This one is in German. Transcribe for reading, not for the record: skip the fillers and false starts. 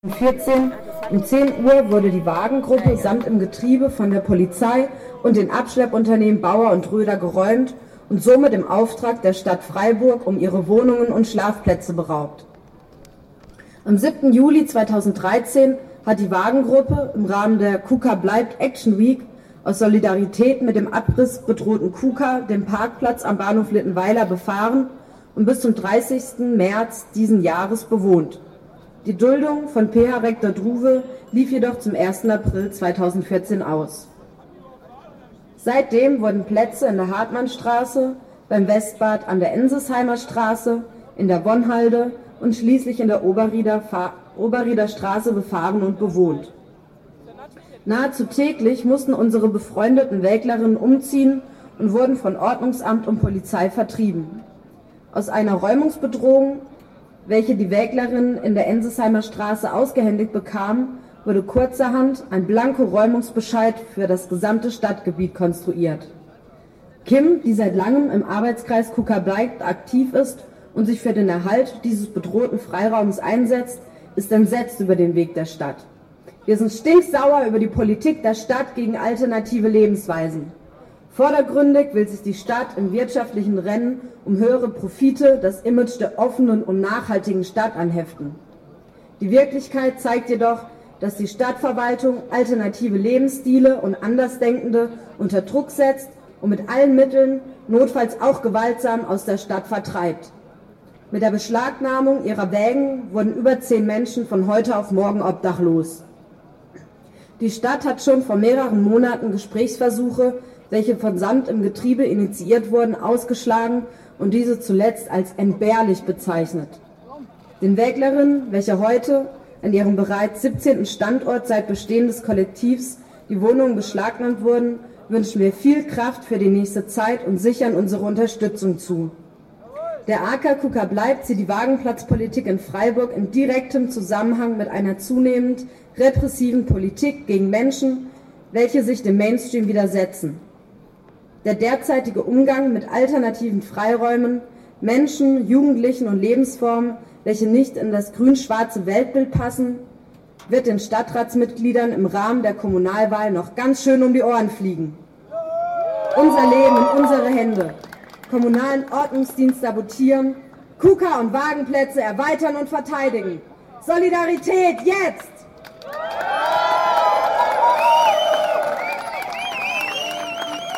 14 um 10 Uhr wurde die Wagengruppe samt im Getriebe von der Polizei und den Abschleppunternehmen Bauer und Röder geräumt und somit im Auftrag der Stadt Freiburg um ihre Wohnungen und Schlafplätze beraubt. Am 7. Juli 2013 hat die Wagengruppe im Rahmen der KUKA bleibt Action Week aus Solidarität mit dem Abriss bedrohten KUKA den Parkplatz am Bahnhof Littenweiler befahren und bis zum 30. März diesen Jahres bewohnt. Die Duldung von PH-Rektor Druwe lief jedoch zum 1. April 2014 aus. Seitdem wurden Plätze in der Hartmannstraße, beim Westbad an der Ensesheimer Straße, in der Bonhalde und schließlich in der Oberrieder Straße befahren und bewohnt. Nahezu täglich mussten unsere befreundeten Wäglerinnen umziehen und wurden von Ordnungsamt und Polizei vertrieben. Aus einer Räumungsbedrohung, welche die Wäglerinnen in der Ensesheimer Straße ausgehändigt bekamen, wurde kurzerhand ein blanker Räumungsbescheid für das gesamte Stadtgebiet konstruiert. Kim, die seit langem im Arbeitskreis KUKA bleibt aktiv ist und sich für den Erhalt dieses bedrohten Freiraums einsetzt, ist entsetzt über den Weg der Stadt. Wir sind stinksauer über die Politik der Stadt gegen alternative Lebensweisen. Vordergründig will sich die Stadt im wirtschaftlichen Rennen um höhere Profite das Image der offenen und nachhaltigen Stadt anheften. Die Wirklichkeit zeigt jedoch, dass die Stadtverwaltung alternative Lebensstile und Andersdenkende unter Druck setzt und mit allen Mitteln, notfalls auch gewaltsam, aus der Stadt vertreibt. Mit der Beschlagnahmung ihrer Wägen wurden über 10 Menschen von heute auf morgen obdachlos. Die Stadt hat schon vor mehreren Monaten Gesprächsversuche, welche von Samt im Getriebe initiiert wurden, ausgeschlagen und diese zuletzt als entbehrlich bezeichnet. Den Wäglerinnen, welche heute an ihrem bereits 17. Standort seit Bestehen des Kollektivs die Wohnungen beschlagnahmt wurden, wünschen wir viel Kraft für die nächste Zeit und sichern unsere Unterstützung zu. Der AK KUKA bleibt sieht die Wagenplatzpolitik in Freiburg in direktem Zusammenhang mit einer zunehmend repressiven Politik gegen Menschen, welche sich dem Mainstream widersetzen. Der derzeitige Umgang mit alternativen Freiräumen, Menschen, Jugendlichen und Lebensformen, welche nicht in das grün-schwarze Weltbild passen, wird den Stadtratsmitgliedern im Rahmen der Kommunalwahl noch ganz schön um die Ohren fliegen. Unser Leben in unsere Hände. Kommunalen Ordnungsdienst sabotieren, KUKA und Wagenplätze erweitern und verteidigen. Solidarität jetzt!